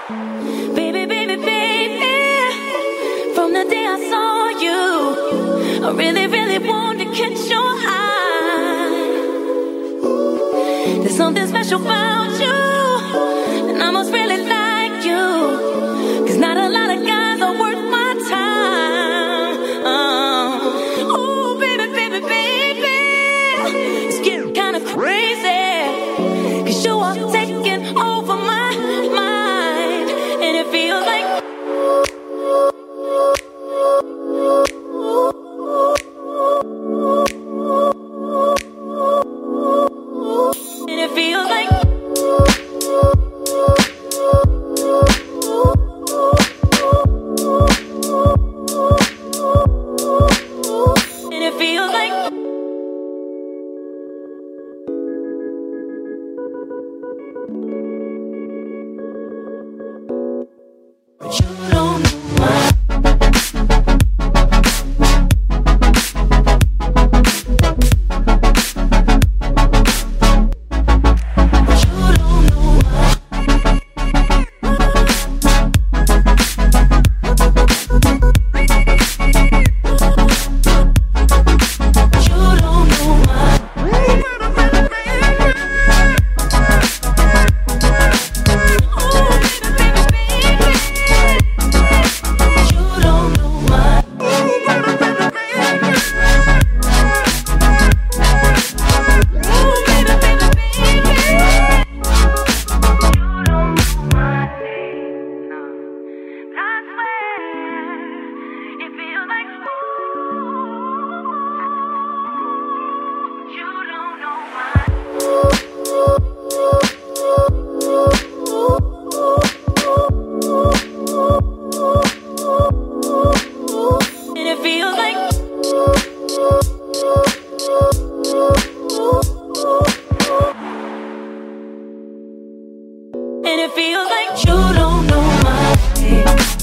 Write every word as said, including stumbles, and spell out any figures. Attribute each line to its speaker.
Speaker 1: Baby, baby, baby, from the day I saw you, I really, really wanted to catch your eye. There's something special about you, and I must really like you, 'cause not a lot of guys are worth my time. uh, Oh, baby, baby, baby, it's getting kinda crazy, 'cause you are taking over my mind, and it feels like and it feels like and it feels like but you don't know why. And it feels like you don't know my name.